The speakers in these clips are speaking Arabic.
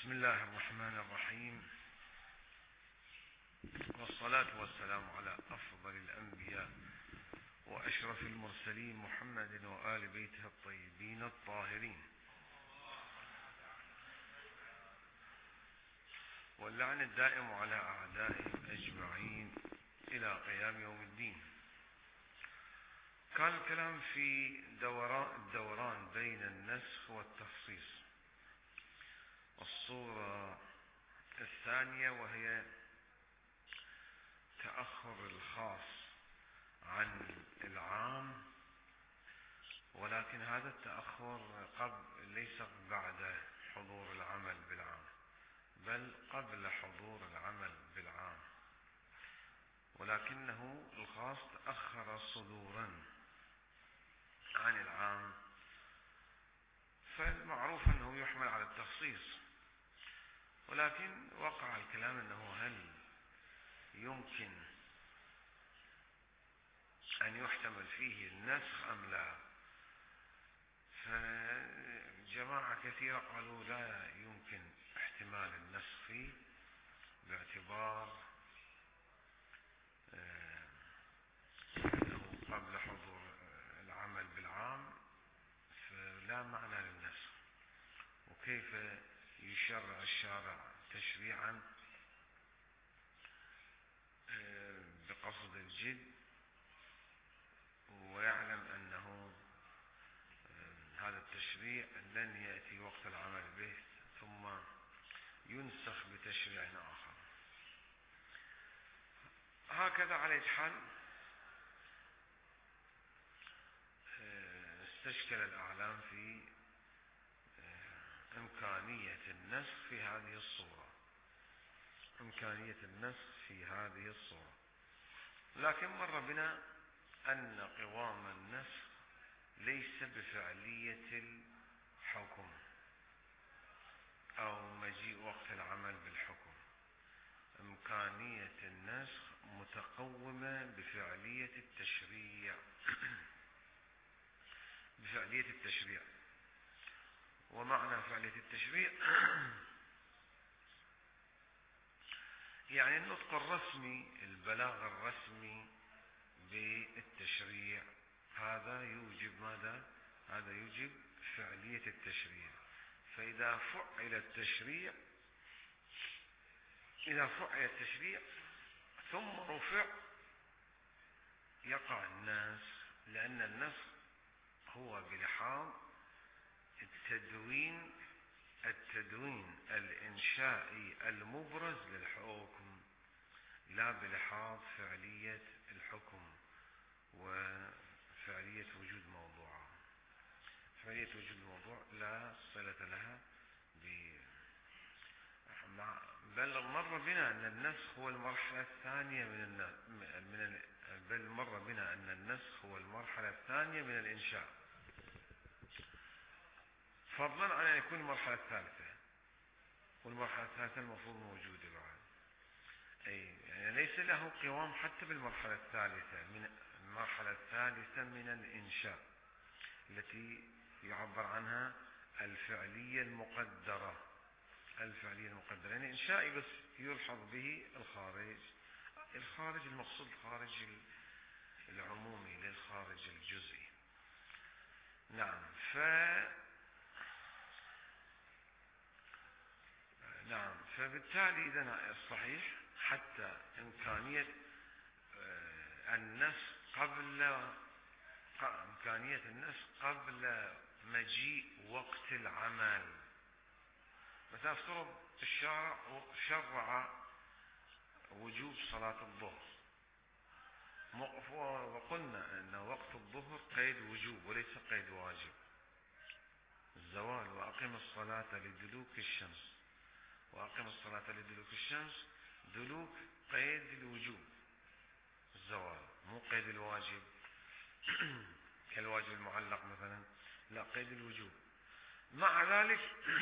بسم الله الرحمن الرحيم، والصلاة والسلام على أفضل الأنبياء وأشرف المرسلين محمد وآل بيته الطيبين الطاهرين، واللعن الدائم على أعدائهم أجمعين إلى قيام يوم الدين. كان الكلام في الدوران بين النسخ والتخصيص. الصورة الثانية وهي تأخر الخاص عن العام، ولكن هذا التأخر ليس بعد حضور العمل بالعام، بل قبل حضور العمل بالعام، ولكنه الخاص تأخر صدورا عن العام، فالمعروف أنه يحمل على التخصيص. ولكن وقع الكلام أنه هل يمكن أن يحتمل فيه النسخ أم لا؟ فجماعة كثيرة قالوا لا يمكن احتمال النسخ فيه باعتبار أنه قبل حضور العمل بالعام، فلا معنى للنسخ. وكيف يشرع الشارع تشريعا بقصد الجد ويعلم أنه هذا التشريع لن يأتي وقت العمل به ثم ينسخ بتشريع آخر؟ هكذا على الحال استشكل الأعلام في إمكانية النسخ في هذه الصورة، لكن مر بنا أن قوام النسخ ليس بفعلية الحكم أو مجيء وقت العمل بالحكم. إمكانية النسخ متقومة بفعلية التشريع. ومعنى فعلية التشريع يعني النطق الرسمي، البلاغ الرسمي بالتشريع، هذا يوجب ماذا؟ هذا يوجب فعلية التشريع. فإذا فعل التشريع ثم رفع يقع النسخ، لأن النسخ هو بلحاظ التدوين الإنشائي المبرز للحكم، لا بلحاظ فعلية الحكم وفعلية وجود موضوع. فعلية وجود الموضوع لا صلة لها بل مر بنا أن النسخ هو المرحلة الثانية من الإنشاء، فضلا عن أن يكون المرحلة الثالثة، والمرحلة الثالثة المفروض موجودة بعد. يعني ليس له قوام حتى بالمرحلة الثالثة من الإنشاء التي يعبر عنها الفعلية المقدرة. يعني إنشائي بس يلحظ به الخارج المقصود الخارج العمومي للخارج الجزئي. نعم. فبالتالي إذن الصحيح حتى إمكانية النسخ قبل مجيء وقت العمل. مثلا افترض الشارع شرع وجوب صلاة الظهر، وقلنا أن وقت الظهر قيد وجوب وليس قيد واجب. الزوال وأقم الصلاة لدلوك الشمس، دلوك قيد الوجوب، الزوال مو قيد الواجب كالواجب المعلق مثلا، لا قيد الوجوب. مع ذلك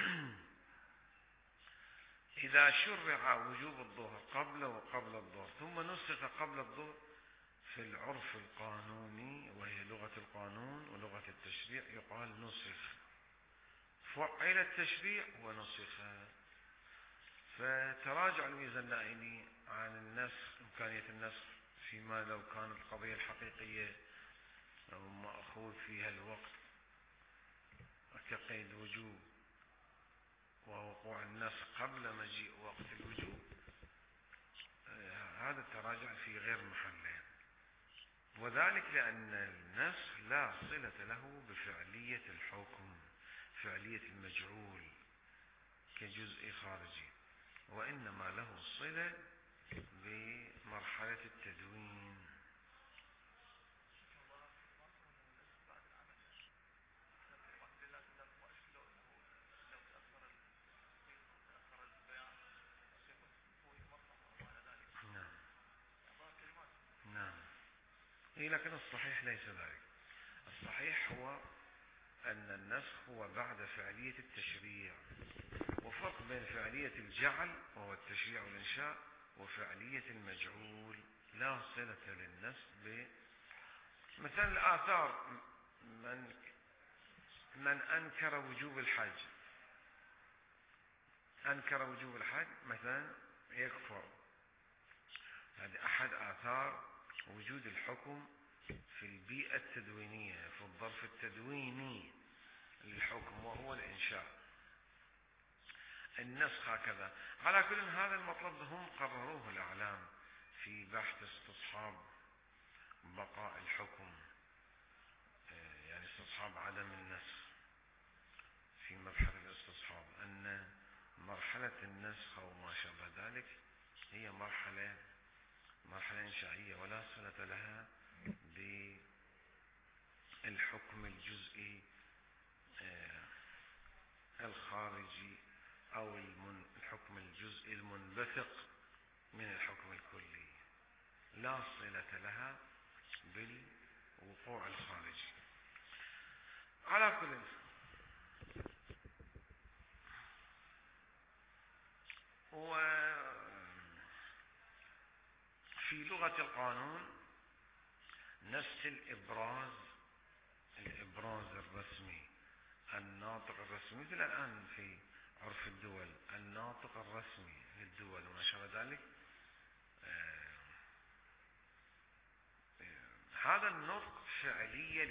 إذا شرع وجوب الظهر قبل الظهر ثم نسخ قبل الظهر، في العرف القانوني وهي لغة القانون ولغة التشريع يقال نسخ، فعل التشريع ونسخ. فتراجع الميزانائي عن النسخ، إمكانية النسخ فيما لو كان القضية الحقيقية أو مأخوذ فيها الوقت كقيد وجوب ووقوع النسخ قبل مجيء وقت الوجوب، هذا التراجع في غير محله، وذلك لأن النسخ لا صلة له بفعلية الحكم، فعلية المجعول كجزء خارجي، وإنما له صلة بمرحلة التدوين. نعم نعم، لكن الصحيح ليس ذلك. الصحيح هو أن النسخ هو بعد فعلية التشريع، وفرق بين فعلية الجعل وهو التشريع والإنشاء وفعلية المجعول لا صلة للنسخ مثلا الآثار، من أنكر وجوب الحج، أنكر وجوب الحج مثلا يكفر. هذه أحد آثار وجود الحكم في البيئة التدوينية، في الظرف التدويني للحكم وهو الإنشاء. النسخ هكذا. على كل هذا المطلب هم قرروه الأعلام في بحث استصحاب بقاء الحكم، يعني استصحاب عدم النسخ في مبحث الاستصحاب، أن مرحلة النسخ أو ما شابه ذلك هي مرحلة إنشائية ولا صلة لها بالحكم الجزئي الخارجي أو الحكم الجزئي المنبثق من الحكم الكلي، لا صلة لها بالوقوع الخارجي. على كل وفي لغة القانون نفس الإبراز الرسمي، الناطق الرسمي، مثل الآن في عرف الدول الناطق الرسمي للدول وما شابه ذلك، هذا النطق فعلية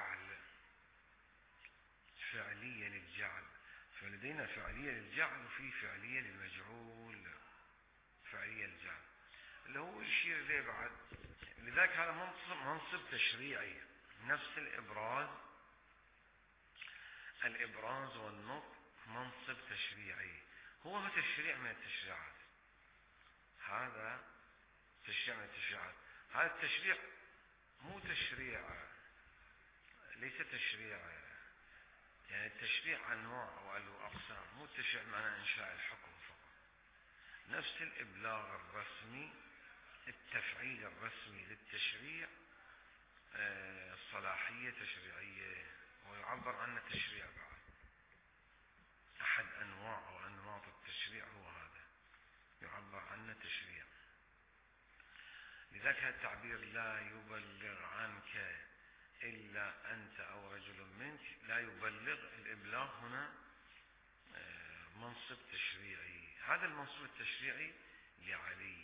للجعل، فلدينا فعلية للجعل وفي فعلية للمجعول، فعلية للجعل اللي هو يشير إليه بعد. لذلك هذا منصب تشريعي، نفس الإبراز والنطق منصب تشريعي، هو تشريع من التشريعات، هذا تشريع من التشريعات. هذا التشريع مو تشريع، ليس تشريع، يعني التشريع أنواع وأقسام، مو تشريع معنى إنشاء الحكم فقط. نفس الإبلاغ الرسمي، التفعيل الرسمي للتشريع، صلاحية تشريعية، ويعبر عنه تشريع بعد. أحد أنواع أو أنماط التشريع هو هذا، يعبر عنه تشريع. لذلك هذا التعبير لا يبلغ عنك إلا أنت أو رجل منك، لا يبلغ، الإبلاغ هنا منصب تشريعي. هذا المنصب التشريعي لعلي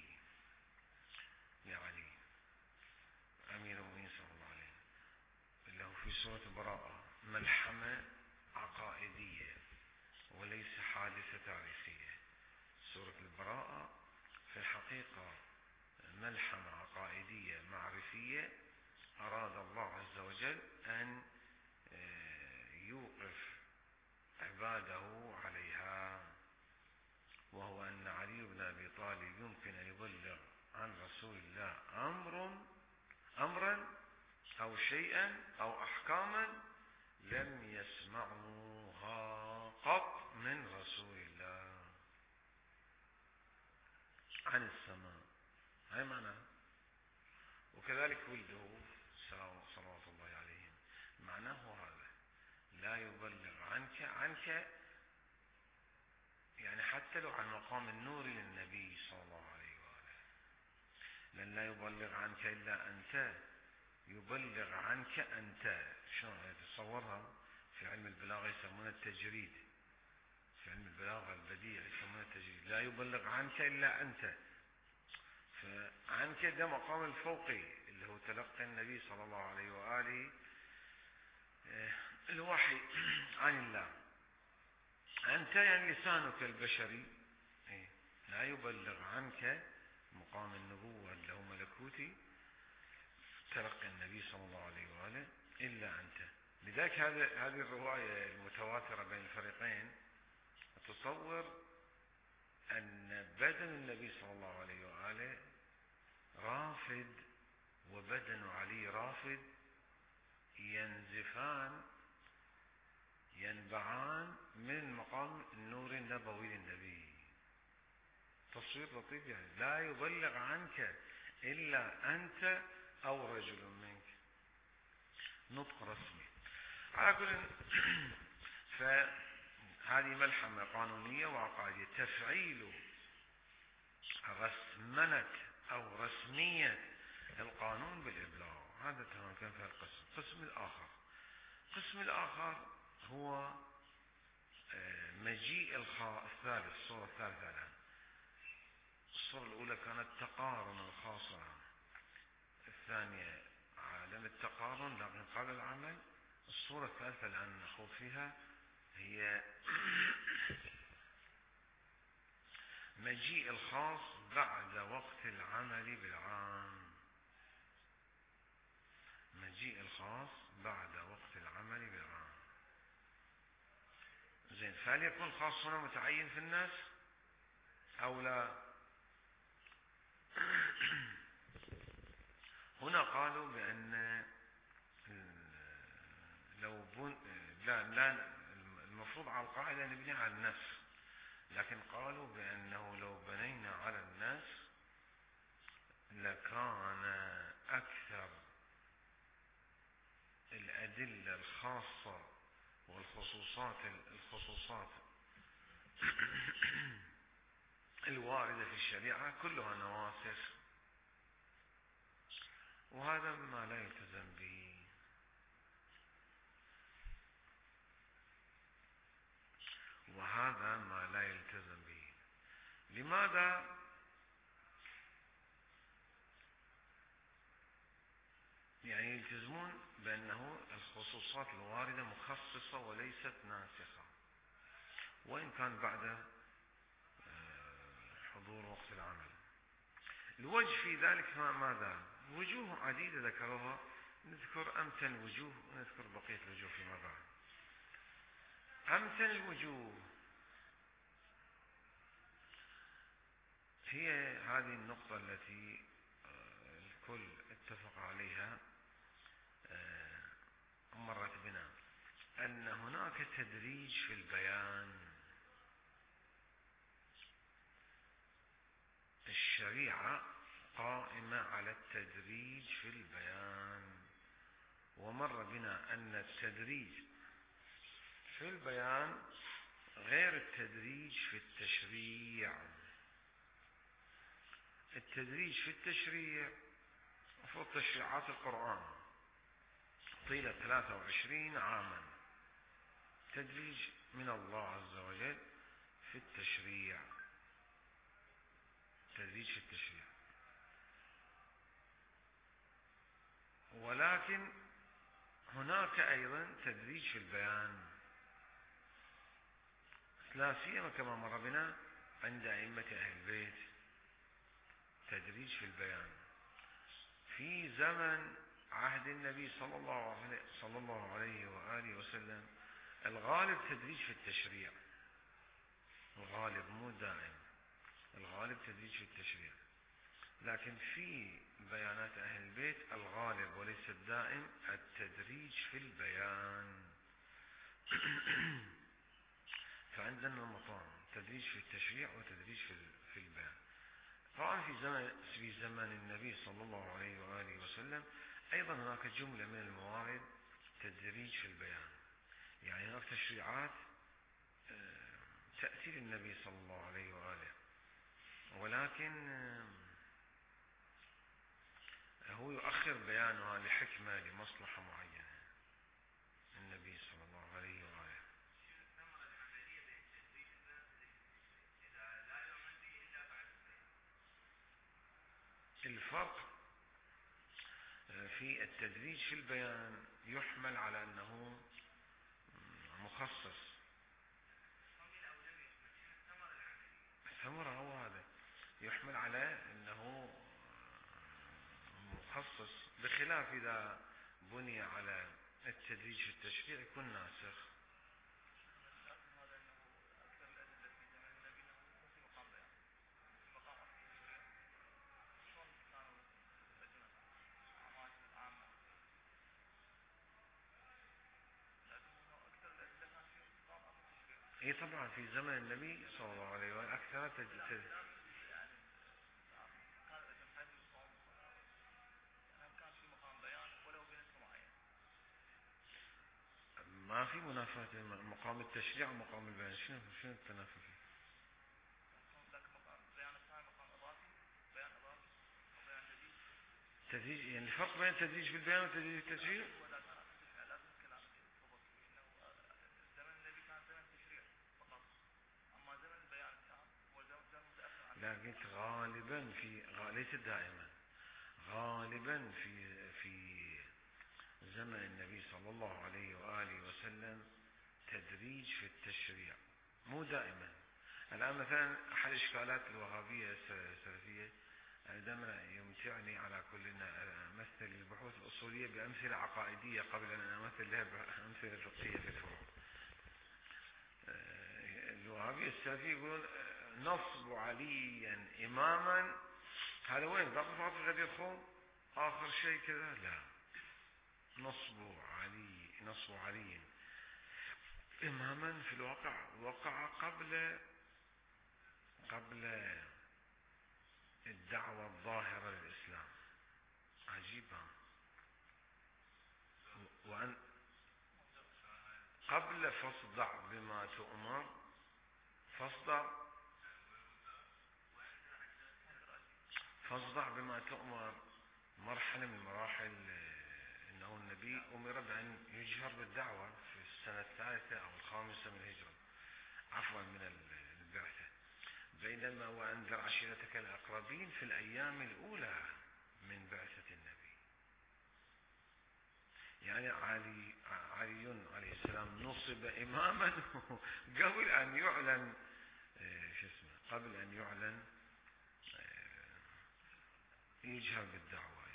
أمير المؤمنين صلى الله عليه وسلم، اللي هو في سورة البراءة ملحمة عقائدية وليس حادثة تاريخية. سورة البراءة في الحقيقة ملحمة عقائدية معرفية أراد الله عز وجل أن يوقف عباده عليها، وهو أن علي بن أبي طالب يمكن أن يبلغ عن رسول الله أمرا أو شيئا أو أحكاما لم يسمعوها قط من رسول الله عن السماء، هاي معناه. وكذلك ولده صلوات الله عليهم، معناه هذا، لا يبلغ عنك يعني حتى لو عن مقام النور للنبي صلى الله عليه وآله، لأن لا يبلغ عنك إلا أنت، يبلغ عنك أنت. شلون تتصورها؟ في علم البلاغة يسمونه التجريد، في علم البلاغة البديع يسمونه التجريد، لا يبلغ عنك إلا أنت. فعنك ده مقام الفوقي اللي هو تلقي النبي صلى الله عليه وآله الوحي عن الله. أنت يعني لسانك البشري لا يبلغ عنك مقام النبوة اللي هو ملكوتي تلقي النبي صلى الله عليه وآله إلا أنت. لذلك هذه الرواية المتواترة بين الفريقين تصور أن بدن النبي صلى الله عليه وآله رافد وبدن علي رافد، ينبعان من مقام النور النبوي للنبي. تصوير لطيف يعني، لا يبلغ عنك إلا أنت أو رجل منك، نطق رسمي. على كل فهذه ملحمة قانونية وعقائدية، تفعيل رسمنة أو رسمية القانون بالإبلاغ. هذا تمام كان في القسم. القسم الآخر هو مجيء الثالث، الصورة الثالثة الآن. الصورة الأولى كانت تقارن الخاصة، الثانية عدم التقارن لكن قبل العمل. الصورة الثالثة الآن نخوض فيها هي مجيء الخاص بعد وقت العمل بالعام. مجيء الخاص بعد وقت العمل بالعام. زين، فهل يكون الخاص هنا متعين في الناس أو لا؟ هنا قالوا بأن لا المفروض على القاعدة نبني على النفس، لكن قالوا بأنه لو بنينا على الناس لكان أكثر الأدلة الخاصة والخصوصات الواردة في الشريعة كلها نواسخ، وهذا ما لا يلتزم به. لماذا؟ يعني يلتزمون بأنه الخصوصات الواردة مخصصة وليست ناسخة، وإن كان بعد حضور وقت العمل. الوجه في ذلك ماذا؟ وجوه عديدة ذكروها، نذكر أمثل الوجوه ونذكر بقية الوجوه فيما بعد. أمثل الوجوه هي هذه النقطة التي الكل اتفق عليها مرت بنا، أن هناك تدريج في البيان. الشريعة قائمة على التدريج في البيان، ومر بنا أن التدريج في البيان غير التدريج في التشريع. التدريج في التشريع مفروض تشريعات القرآن طيلة 23 عاما تدريج من الله عز وجل في التشريع، تدريج في التشريع. ولكن هناك أيضا تدريج في البيان، لا سيما كما مر بنا عند أئمة أهل البيت، تدريج في البيان. في زمن عهد النبي صلى الله عليه وآله وسلم الغالب تدريج في التشريع، الغالب مو دائم، الغالب تدريج في التشريع. لكن في بيانات أهل البيت الغالب وليس الدائم التدريج في البيان. فعندنا نمطان، تدريج في التشريع وتدريج في البيان. طبعا في زمن النبي صلى الله عليه وآله وسلم أيضا هناك جملة من الموارد تدريج في البيان، يعني هناك تشريعات تأتي للنبي صلى الله عليه وآله، ولكن هو يؤخر بيانها لحكمة لمصلحة معينة النبي صلى الله عليه وآله. الفرق في التدريج في البيان يحمل على أنه مخصص. الثمرة هو هذا يحمل على أنه مخصص، بخلاف إذا بني على التدريج في التشريع يكون ناسخ. اي طبعا في زمن النبي صلى الله عليه وسلم اكثر ما في منافاة مقام التشريع ومقام البيان. شنو التنافي فيه؟ تدريج يعني الفرق بين التدريج في البيان والتدريج في التشريع. لكن غالبا ليس دائما، غالبا في زمن النبي صلى الله عليه وآله وسلم تدريج في التشريع، مو دائما. الآن مثلا أحد إشكالات الوهابية السلفية دائما يمتعني على كل أمثل البحوث الأصولية بأمثلة عقائدية قبل أن أمثل لها بأمثلة فقهية في الفروع. الوهابية السلفية يقولون نصب عليا إماما، هذا وين باقي فقط غير يدخل آخر شيء كذا؟ لا، نصب علي إماما في الواقع وقع قبل الدعوة الظاهرة للإسلام. عجيبة. وأن قبل فاصدع بما تؤمر، فاصدع بما تؤمر مرحلة من مراحل إنه النبي أمر بأن يجهر بالدعوة في السنة الثالثة أو الخامسة من الهجرة، عفوا من البعثة، بينما وأنذر عشيرتك الأقربين في الأيام الأولى من بعثة النبي. يعني علي عليه السلام نصب إماما قبل أن يعلن قبل أن يعلن يجهر بالدعوة،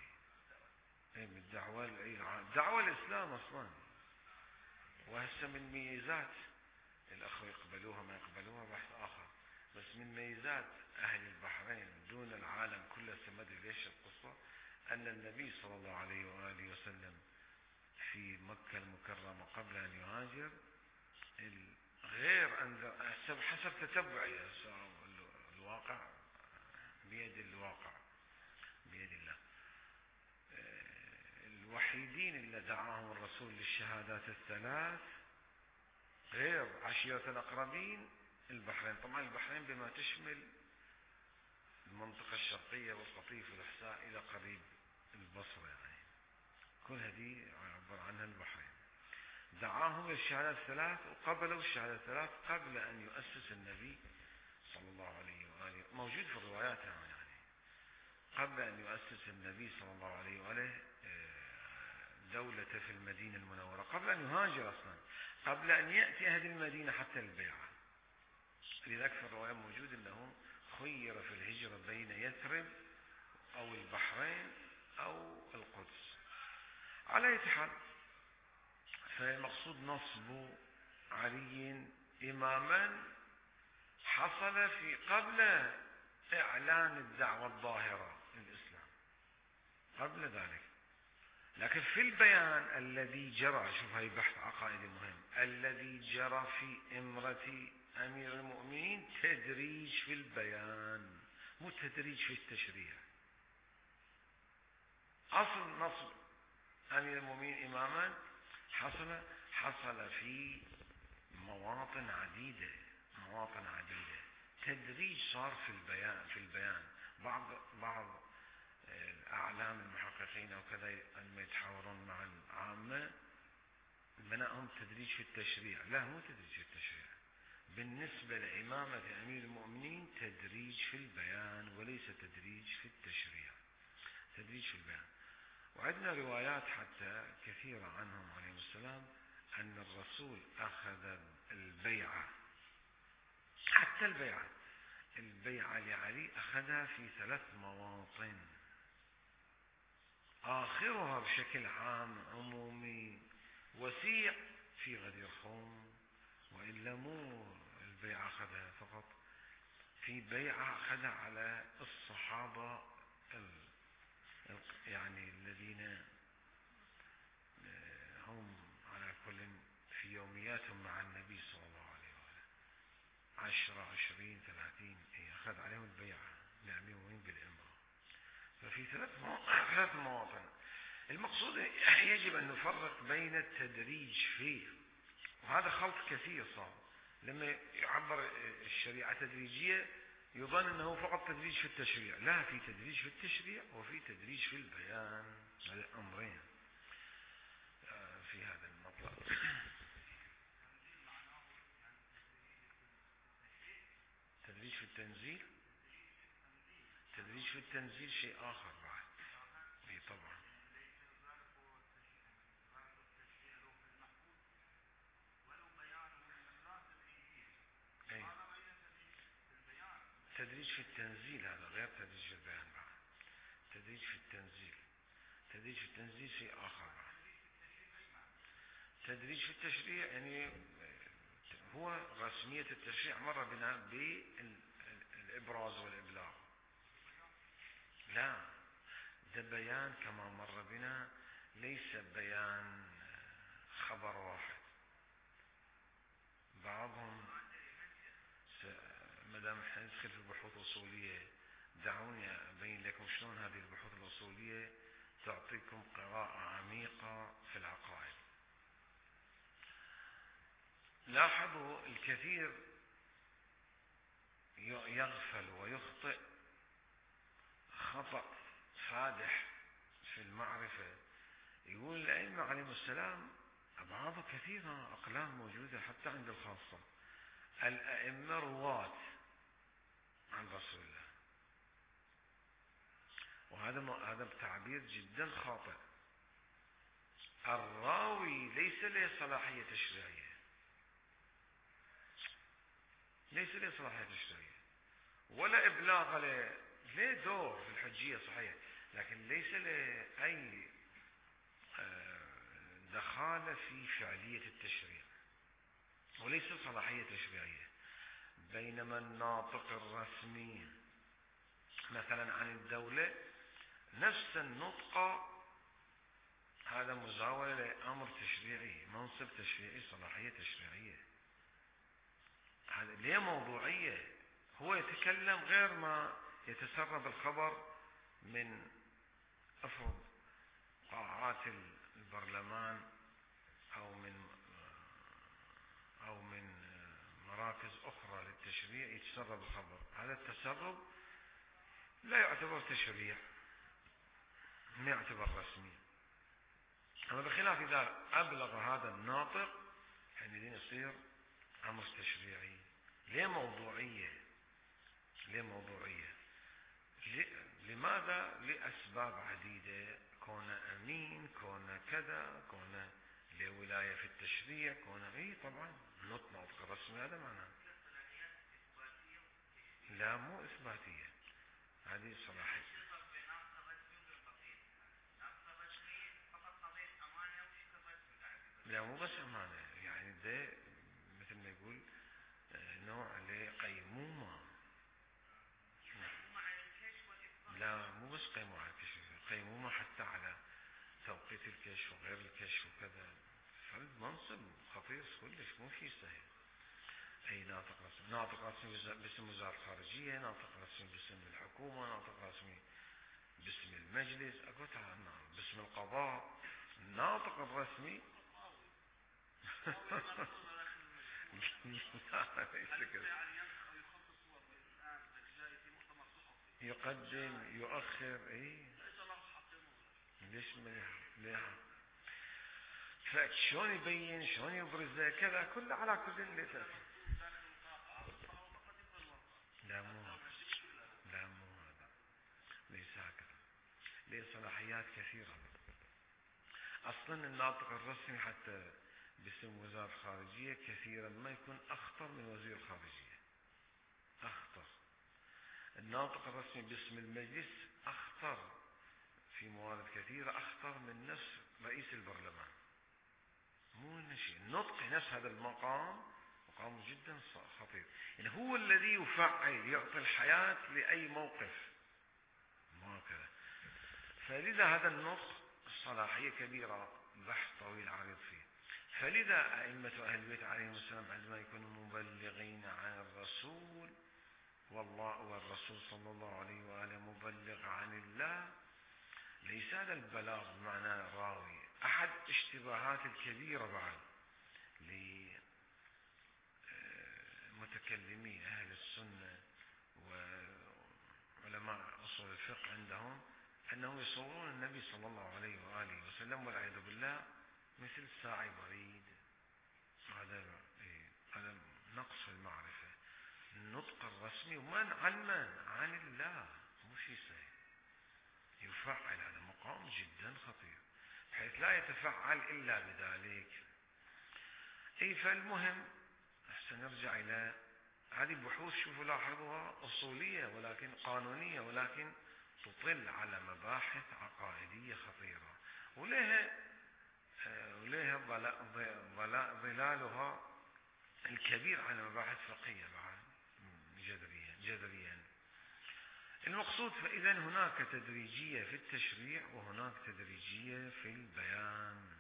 دعوة الإسلام أصلا. وهسه من ميزات الأخوة يقبلوها ما يقبلوها بحث آخر، بس من ميزات أهل البحرين دون العالم كله سمد ليش القصة أن النبي صلى الله عليه وآله وسلم في مكة المكرمة قبل أن يهاجر غير أن حسب تتبعي الواقع بيد الله. الوحيدين اللي دعاهم الرسول للشهادات الثلاث غير عشيرة الأقربين البحرين. طبعا البحرين بما تشمل المنطقة الشرقية والقطيف والإحساء إلى قريب البصرة، يعني كل هذه عبر عنها البحرين. دعاهم للشهادات الثلاث وقبلوا الشهادات الثلاث قبل أن يؤسس النبي صلى الله عليه وآله، موجود في الروايات يعني قبل أن يؤسس النبي صلى الله عليه وآله دولته في المدينة المنورة، قبل أن يهاجر أصلا، قبل أن يأتي أهل المدينة حتى البيعة. لذلك في الرواية موجود أنه خير في الهجرة بين يثرب أو البحرين أو القدس. على أي حال، فالمقصود نصب علي إماما حصل في قبل إعلان الدعوة الظاهرة للإسلام، قبل ذلك. لكن في البيان الذي جرى، شوف هاي بحث عقائدي مهم، الذي جرى في إمرة أمير المؤمنين تدريج في البيان مو تدريج في التشريع. أصل نصب أمير المؤمنين إماما حصل في مواطن عديدة. تدريج صار في البيان. بعض الأعلام المحققين أو كذا لما يتحاورون مع العامة بناءهم تدريج في التشريع. لا، مو تدريج في التشريع. بالنسبة لإمامة أمير المؤمنين تدريج في البيان وليس تدريج في التشريع. تدريج في البيان. وعندنا روايات حتى كثيرة عنهم عليهم السلام أن الرسول أخذ البيعة، حتى البيعة لعلي أخذها في 3 مواطن، آخرها بشكل عام عمومي وسيع في غدير خوم، وإلا مو البيعة أخذها فقط، في بيعة أخذها على الصحابة يعني الذين هم على كل في يومياتهم مع النبي صلى الله عليه وسلم 10 20 30 أخذ عليهم البيعة لأميرهم بالإمرة. ففي 3 مواطن. المقصود يجب أن نفرق بين التدريج فيه، وهذا خلط كثير صار لما يعبر الشريعة تدريجية يظن أنه فقط تدريج في التشريع. لا، في تدريج في التشريع وفي تدريج في البيان، هذا أمرين في هذا المطلب. تدريج في التنزيل، تدريج في التنزيل شيء آخر بعد. اي طبعا. اي تدريج في التنزيل هذا غير تدريج في البيان بعد. تدريج في التنزيل، تدريج في التنزيل شيء آخر بعد. تدريج في التشريع يعني هو رسمية التشريع مر بنا بالإبراز والإبلاغ. لا، ده بيان كما مر بنا، ليس بيان خبر واحد. بعضهم مدام ندخل في البحوث الأصولية دعوني أبين لكم شلون هذه البحوث الأصولية تعطيكم قراءة عميقة في العقائد. لاحظوا الكثير يغفل ويخطئ خطأ فادح في المعرفة. يقول الأئمة عليهم السلام أبعاد كثيرة، أقلام موجودة حتى عند الخاصة. الأئمة رواة عن رسول الله، وهذا تعبير جدا خاطئ. الراوي ليس له صلاحية تشريعية، ليس له صلاحية تشريعية ولا إبلاغ له دور في الحجية صحيح، لكن ليس له أي دخالة في فعلية التشريع وليس صلاحية تشريعية. بينما الناطق الرسمي مثلا عن الدولة نفس النطق هذا مزاولة لأمر تشريعي، منصب تشريعي، صلاحية تشريعية، هذا ليه موضوعية. هو يتكلم غير ما يتسرب الخبر من أفرض قاعات البرلمان أو من مراكز أخرى للتشريع يتسرب الخبر. هذا التسرب لا يعتبر تشريع، ما يعتبر رسمي. أما بخلاف إذا أبلغ هذا الناطق حينئذ يصير أمر تشريعي. ليه موضوعية؟ ليه موضوعية؟ لماذا؟ لأسباب عديدة، كون أمين، كون كذا، كون لولاية في التشريع، كون طبعا نطق الرسمي هذا معناه. لا مو إثباتية، هذه صلاحية. لا مو بس أمانة، يعني ده مثل ما يقول نوع لقيمومة. لا مو بس قيمومة على الكشف، قيمومة حتى على توقيت الكشف وغير الكشف وكذا. فالمنصب خطير كلش، مو شيء سهل. أي ناطق رسمي، ناطق رسمي باسم وزارة الخارجية، ناطق رسمي باسم الحكومة، ناطق رسمي باسم المجلس، باسم القضاء. الناطق الرسمي يقدم يؤخر. اي ليش ليه؟ فشلون يبين، شلون يبرز كذا كله على كل ليس. لا مو هذا، ليس هكذا. لصلاحيات كثيرة. أصلا الناطق الرسمي حتى باسم وزارة الخارجية كثيرا ما يكون أخطر من وزير الخارجية، أخطر. الناطق الرسمي باسم المجلس أخطر في موارد كثيرة، أخطر من نفس رئيس البرلمان. مو شيء، النطق نفس هذا المقام مقام جدا خطير، يعني هو الذي يفعل، يعطي الحياة لأي موقف، ما كذا. فلذا هذا النطق صلاحية كبيرة، بحث طويل عريض فيه. فلذا أئمة أهل البيت عليهم السلام عندما يكونوا مبلغين عن الرسول، والرسول صلى الله عليه وآله مبلغ عن الله، ليس هذا البلاغ بمعنى راوي. أحد اشتباهات الكبيرة بعد لمتكلمي أهل السنة وعلماء أصول الفقه عندهم أنهم يصورون النبي صلى الله عليه وآله وسلم والعياذ بالله مثل ساعي بريد. هذا نقص في المعرفة. النطق الرسمي عن الله، مو شيء سهل، يفعل. هذا مقام جدا خطير بحيث لا يتفعل إلا بذلك. فالمهم أحسن نرجع إلى هذه البحوث. شوفوا لاحظوها أصولية ولكن قانونية، ولكن تطل على مباحث عقائدية خطيرة، ولها ظلالها الكبير على مباحث فقهية بعد جذريا. المقصود فإذا هناك تدريجية في التشريع وهناك تدريجية في البيان،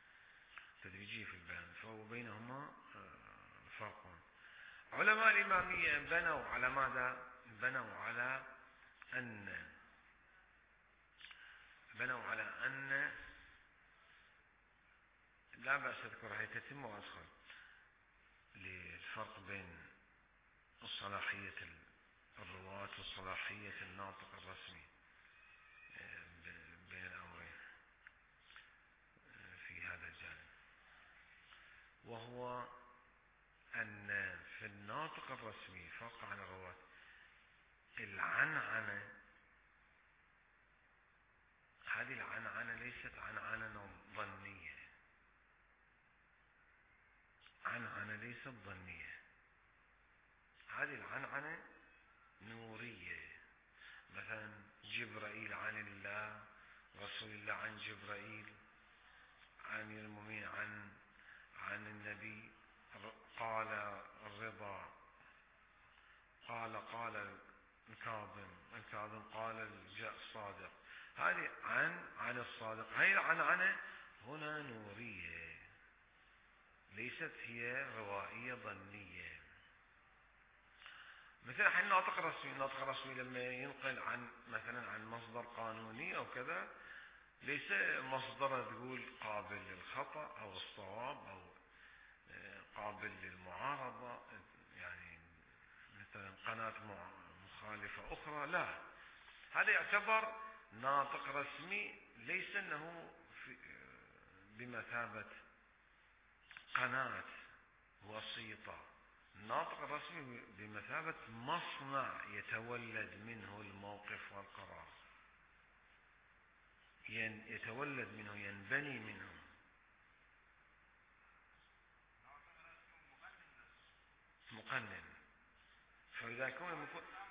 فبينهما فرق. علماء الإمامية بنوا على ماذا؟ بنوا على أن لا بأس أذكر هي تتم وأدخل للفرق بين صلاحية الرواة وصلاحية الناطق الرسمي، بين الأمرين في هذا الجانب. وهو أن في الناطق الرسمي فرق عن الرواة العنعنة. هذه العنعنة ليست عنعنة ظنية، عنعنة ليست ظنية، هذه العنعنة نورية. مثلا جبرائيل عن الله، رسول الله عن جبرائيل، عن المؤمن عن النبي، قال الرضا، قال الكاظم قال الصادق. هذه عن الصادق. هذه العنعنة هنا نورية، ليست هي روائية ظنية. مثلا الناطق الرسمي لما ينقل عن مصدر قانوني أو كذا، ليس مصدر تقول قابل للخطأ أو الصواب أو قابل للمعارضة، يعني مثلا قناة مخالفة أخرى، لا، هذا يعتبر ناطق رسمي، ليس أنه بمثابة قناة وسيطة. الناطق الرسمي بمثابة مصنع يتولد منه الموقف والقرار، يتولد منه، ينبني منه. مقنن. فإذا يكون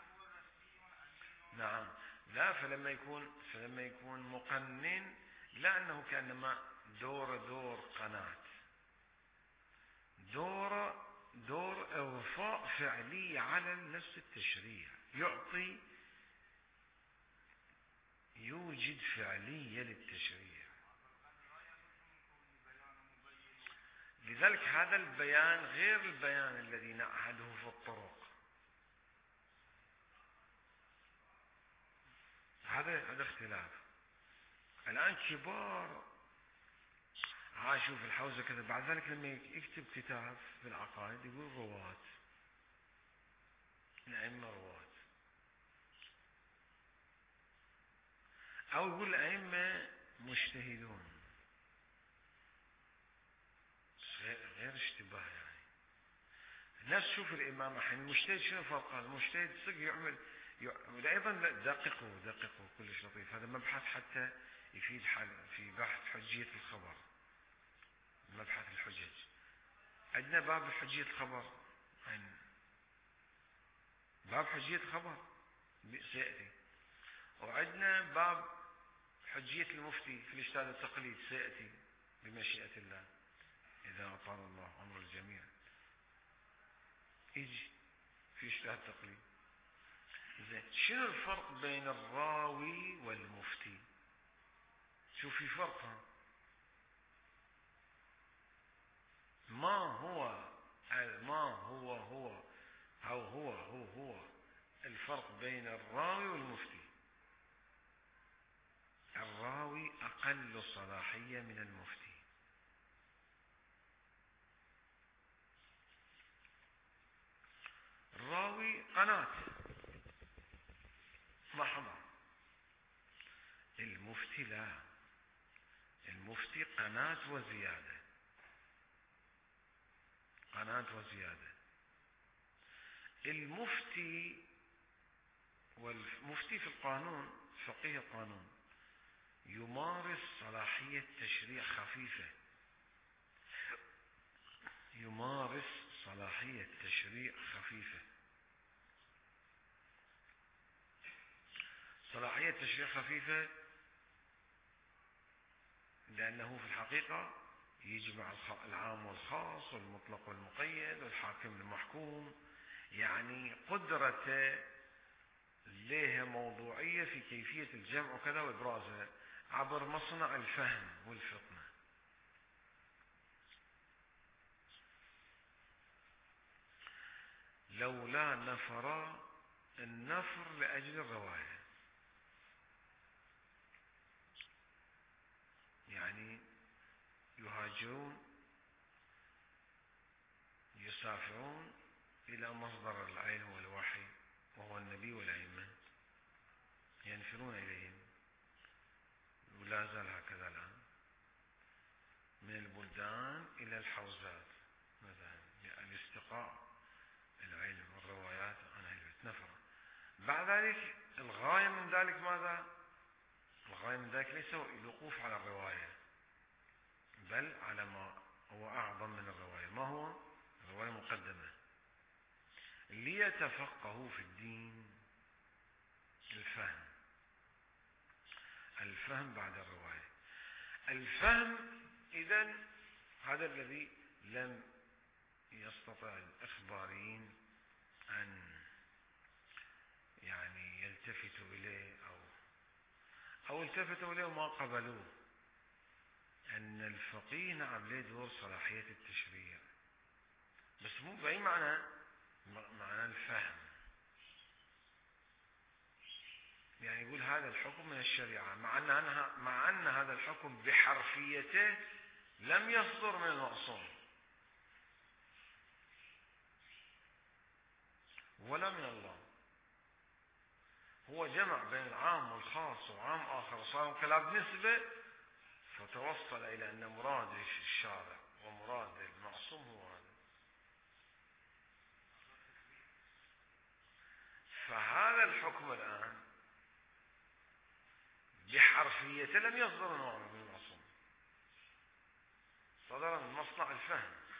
نعم، لا، فلما يكون مقنن، لا أنه كأنما دور قناة، دور إضفاء فعلي على نفس التشريع، يوجد فعلية للتشريع. لذلك هذا البيان غير البيان الذي نعهده في الطرق. هذا اختلاف. الآن كبار عاشوا في الحوزة كذا، بعد ذلك لما يكتب كتاب في العقائد يقول رواة، الأئمة رواة، أو يقول الأئمة مجتهدون. غير اشتباه يعني. الناس شوف الإمام الحين المجتهد شنو فرقه؟ المجتهد صدق وأيضا دققوا كلش لطيف. هذا مبحث حتى يفيد في بحث حجية الخبر، مبحث الحجج. عندنا باب حجية الخبر، باب حجية الخبر سيأتي، وعندنا باب حجية المفتي في الإجتهاد التقليد سيأتي بمشيئة الله إذا أطال الله أمر الجميع. يجي في اجتهاد التقليد. زين، شنو الفرق بين الراوي والمفتي؟ شوف في فرق. ما هو الفرق بين الراوي والمفتي. الراوي أقل صلاحية من المفتي. الراوي قناة محضر، المفتي لا، المفتي قناة وزيادة، قناة وزيادة. المفتي والمفتي في القانون، فقيه القانون، يمارس صلاحية تشريع خفيفة، يمارس صلاحية تشريع خفيفة. صلاحية تشريع خفيفة لأنه في الحقيقة يجمع العام والخاص والمطلق والمقيد والحاكم المحكوم، يعني قدرته لها موضوعية في كيفية الجمع وكذا وإبرازها عبر مصنع الفهم والفطنة. لولا نفر النفر لأجل الرواية، يعني يهاجرون يسافرون إلى مصدر العلم والوحي وهو النبي والأئمة، ينفرون إليهم، ولا زال هكذا الآن، من البلدان إلى الحوزات مثلا الاستقاء العلم والروايات عن أهل البيت، نفر. بعد ذلك الغاية من ذلك ماذا؟ الغاية من ذلك ليس الوقوف على الرواية، بل على ما هو أعظم من الرواية. ما هو؟ الرواية مقدمة ليتفقهوا في الدين. الفهم بعد الرواية. الفهم إذن هذا الذي لم يستطع الإخباريين أن يعني يلتفتوا إليه أو التفتوا إليه وما قبلوه، أن الفقيه نعم له دور صلاحية التشريع، بس مو بأي معنى الفهم. يعني يقول هذا الحكم من الشريعة، مع أن هذا الحكم بحرفيته لم يصدر من المعصوم ولا من الله، هو جمع بين العام والخاص وعام آخر وصار كلام نسبة، فتوصل إلى أن مراد الشارع ومراد المعصوم هو هذا. فهذا الحكم الآن بحرفيته لم يصدر من المعصوم، صدر من مصنع الفهم.